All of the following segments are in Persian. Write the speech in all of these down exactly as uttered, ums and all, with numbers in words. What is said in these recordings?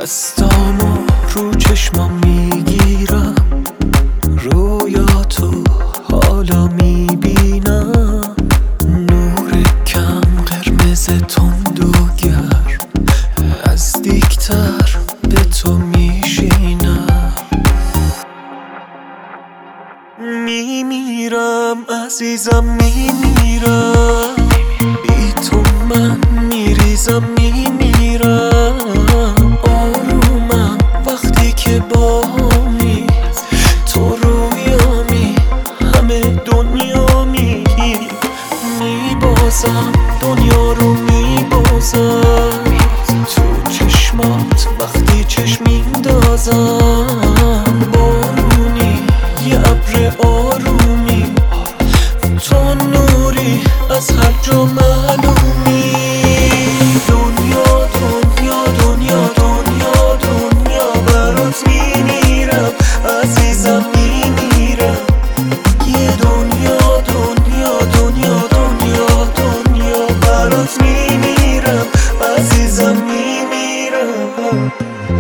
دستامو رو چشمام میگیرم، رویاتو حالا میبینم، نور کم قرمز تند و گرم، نزدیکتر به تو میشینم. میمیرم عزیزم میمیرم، بی تو من میریزم میمیرم. آرومم وقتی که باهامی، تو رویامی همه دنیامی. میبازم دنیا رو میبازم، تو چشمات وقتی چشم میندازم. بارونی یه ابر آرومی، تو نوری از هر جا معلومی. دنیا دنیا دنیا دنیا دنیا برات میمیرم عزیزم میمیرم. یه دنیا دنیا دنیا دنیا دنیا برات میمیرم عزیزم میمیرم.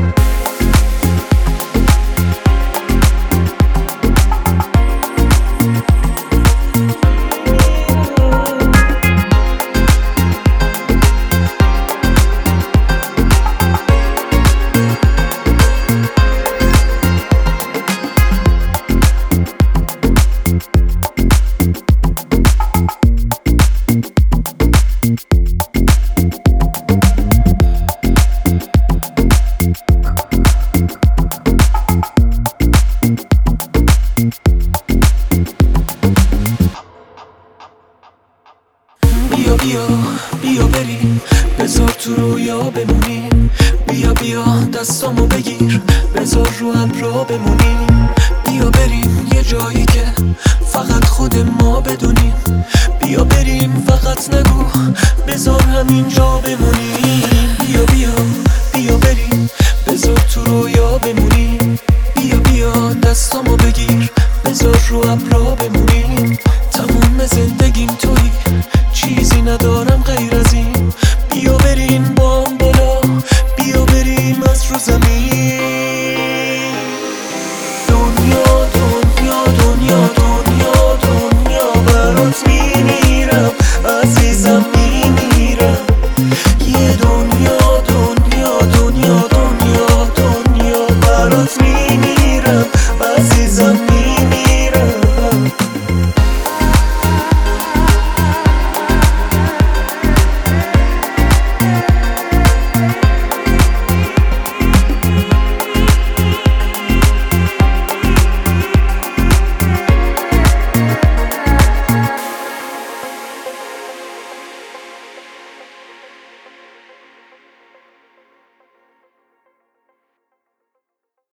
بیا بیا بیا بریم، بذار تو رویا بمونیم. بیا بیا دستامو بگیر، بذار رو ابرا بمونیم. بیا بریم یه جایی که فقط خود ما بدونیم. بیا بریم فقط نگو، بذار همینجا بمونیم. بیا بیا بیا بریم، بذار تو رویا بمونیم. بیا بیا دستامو بگیر، بذار رو ابرا